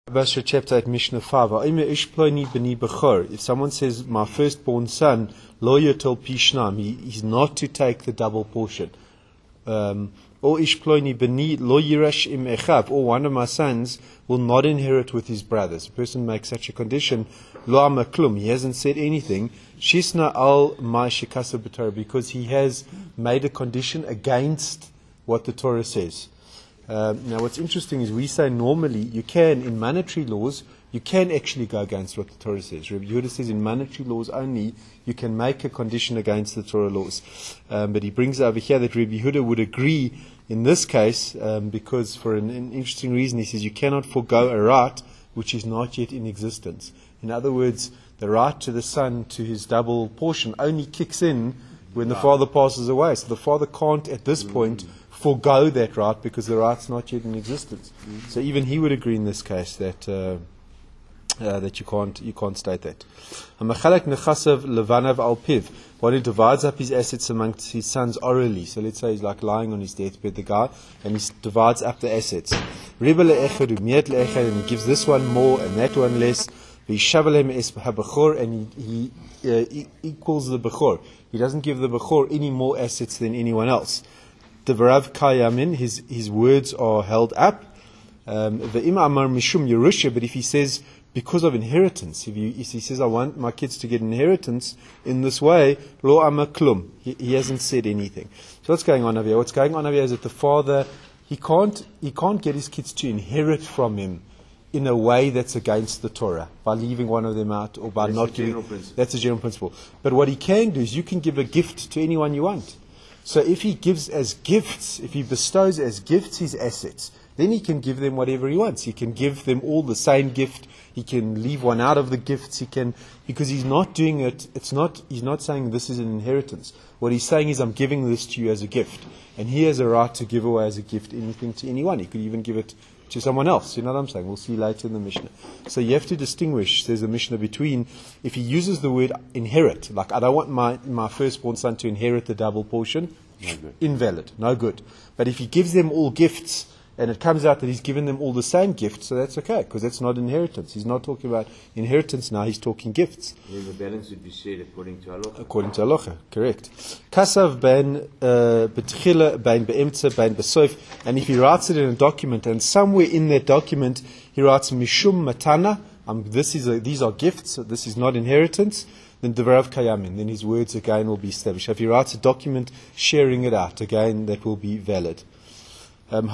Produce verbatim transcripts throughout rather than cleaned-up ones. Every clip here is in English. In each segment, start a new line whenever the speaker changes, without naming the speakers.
Basra chapter eight, Mishnah five. If someone says, my firstborn son, lo yotel pishnam, he he's not to take the double portion. Um, or ishploni beni lo yirash im echav, or one of my sons will not inherit with his brothers. A person makes such a condition, lo amaklum, he hasn't said anything, shisna al ma shekasa b'Torah, because he has made a condition against what the Torah says. Um, now what's interesting is we say normally you can, in monetary laws, you can actually go against what the Torah says. Rabbi Yehuda says in monetary laws only you can make a condition against the Torah laws. Um, but he brings over here that Rabbi Yehuda would agree in this case um, because for an, an interesting reason he says you cannot forego a right which is not yet in existence. In other words, the right to the son to his double portion only kicks in when the father passes away. So the father can't at this point forego that right because the right's not yet in existence. Mm-hmm. So even he would agree in this case that uh, uh, that you can't you can't state that. What he divides up his assets amongst his sons orally. So let's say he's like lying on his deathbed, the guy, and he divides up the assets. And he gives this one more and that one less. And he, he uh, equals the Bechor. He doesn't give the Bechor any more assets than anyone else. Devarav kayamin, his his words are held up. Um, Ve'im amar mishum yerusha, but if he says because of inheritance, if, you, if he says I want my kids to get inheritance in this way, lo amaklum, he, he hasn't said anything. So what's going on over here? What's going on over here is that the father he can't he can't get his kids to inherit from him in a way that's against the Torah by leaving one of them out or by
that's
not giving.
Principle.
That's a general principle. But what he can do is you can give a gift to anyone you want. So if he gives as gifts, if he bestows as gifts his assets, then he can give them whatever he wants. He can give them all the same gift. He can leave one out of the gifts. He can, because he's not doing it, it's not, he's not saying this is an inheritance. What he's saying is I'm giving this to you as a gift. And he has a right to give away as a gift anything to anyone. He could even give it to someone else. You know what I'm saying? We'll see later in the Mishnah. So you have to distinguish, says the Mishnah, between if he uses the word inherit, like I don't want my, my firstborn son to inherit the double portion, no good. Invalid, no good. But if he gives them all gifts, and it comes out that he's given them all the same gifts, so that's okay, because that's not inheritance. He's not talking about inheritance now, he's talking gifts.
Then the balance would be shared according to halacha.
According to halacha, correct. Kasav ben betchila, ben be'emtza, ben besoif. And if he writes it in a document, and somewhere in that document he writes mishum matana, um, this is a, these are gifts, so this is not inheritance, then devarav kayamin, then his words again will be established. If he writes a document sharing it out, again that will be valid. Um,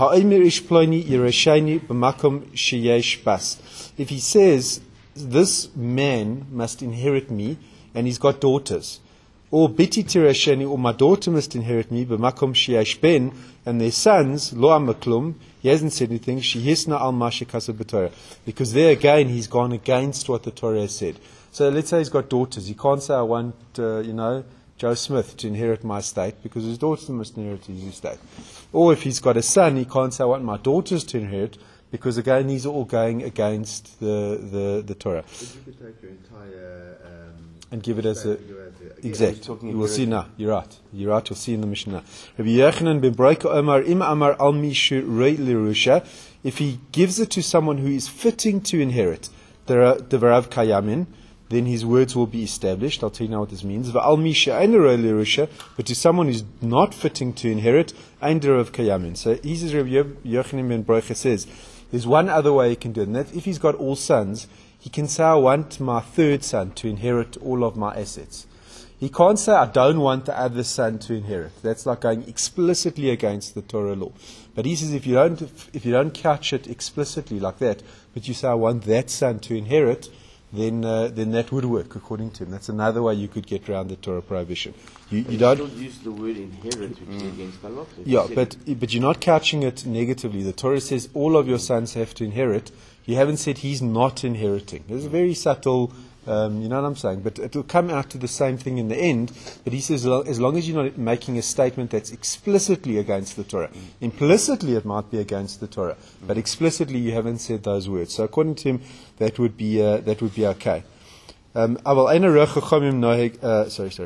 if he says, this man must inherit me, and he's got daughters, or biti tirasheni, or my daughter must inherit me, b'makom sheyesh ben, and their sons, lo amaklum, he hasn't said anything, shehisna al mashikasa b'Torah, because there again he's gone against what the Torah has said. So let's say he's got daughters, he can't say I want, uh, you know, Joe Smith to inherit my estate, because his daughters must inherit his estate. Or if he's got a son, he can't say I want my daughters to inherit, because again these are all going against the, the, the Torah.
But you could take your entire um,
and give it as a
exact.
You will see now. You're right. You're right. You'll see in the Mishnah. Rabbi Yochanan ben Broika Omar Im Amar Al Mishu Rei Lirusha. If he gives it to someone who is fitting to inherit, Devarav Kayamin, then his words will be established. I'll tell you now what this means. But to someone who's not fitting to inherit, ein derav kayamin. So he says, Rabbi Yochanan ben Brocha says, there's one other way he can do it, and that's if he's got all sons, he can say, I want my third son to inherit all of my assets. He can't say, I don't want the other son to inherit. That's like going explicitly against the Torah law. But he says, if you don't, if you don't couch it explicitly like that, but you say, I want that son to inherit, then uh, then that would work according to him. That's another way you could get around the Torah prohibition. You, you don't
still use the word inherit, which mm. is against halacha.
Yeah, but but you're not couching it negatively. The Torah says all of your sons have to inherit. You haven't said he's not inheriting. There's a very subtle, um, you know what I'm saying. But it will come out to the same thing in the end. But he says as long as you're not making a statement that's explicitly against the Torah. Mm. Implicitly it might be against the Torah, mm. but explicitly you haven't said those words. So according to him, that would be uh, that would be okay. Um, uh, sorry, sorry.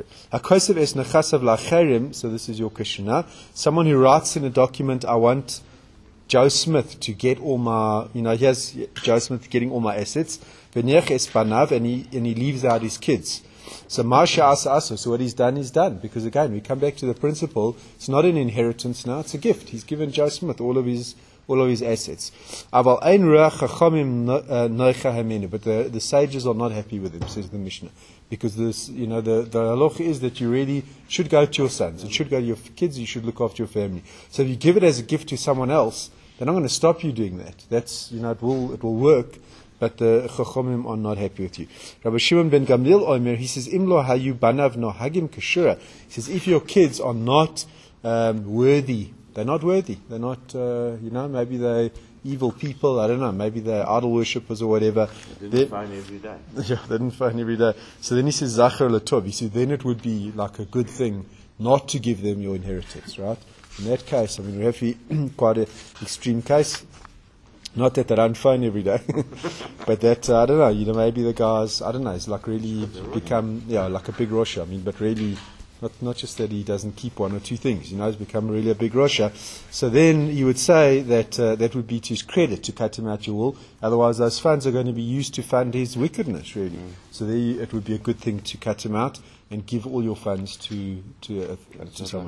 So this is your question now. Someone who writes in a document, I want Joe Smith to get all my, you know, here's Joe Smith getting all my assets, v'nech es banav, and he, and he leaves out his kids. So Masha asa asa, so what he's done is done. Because again, we come back to the principle, it's not an inheritance now, it's a gift. He's given Joe Smith all of his all of his assets. Aval ein ruach chachamim noicha hamenu, but the, the sages are not happy with him, says the Mishnah. Because this, you know, the, the halacha is that you really should go to your sons, it should go to your kids, you should look after your family. So if you give it as a gift to someone else, they're not going to stop you doing that. That's, you know, it will it will work. But the Chachamim are not happy with you. Rabbi Shimon ben Gamliel Omer, he says, Imlo hayu banav no hagim kashura. He says, if your kids are not um, worthy, they're not worthy. They're not, uh, you know, maybe they're evil people. I don't know. Maybe they're idol worshippers or whatever.
They
They-
didn't find every day.
yeah, they didn't find every day. So then he says, Zachar latov. He said, then it would be like a good thing not to give them your inheritance, right? In that case, I mean, we have a- quite an extreme case. Not that they don't phone every day, but that, uh, I don't know, you know, maybe the guys, I don't know, it's like really become, yeah, like a big Rosh. I mean, but really, not not just that he doesn't keep one or two things, you know, he's become really a big Rosh. So then you would say that uh, that would be to his credit to cut him out your will. Otherwise, those funds are going to be used to fund his wickedness, really. Mm. So there you, it would be a good thing to cut him out and give all your funds to, to, uh, to someone.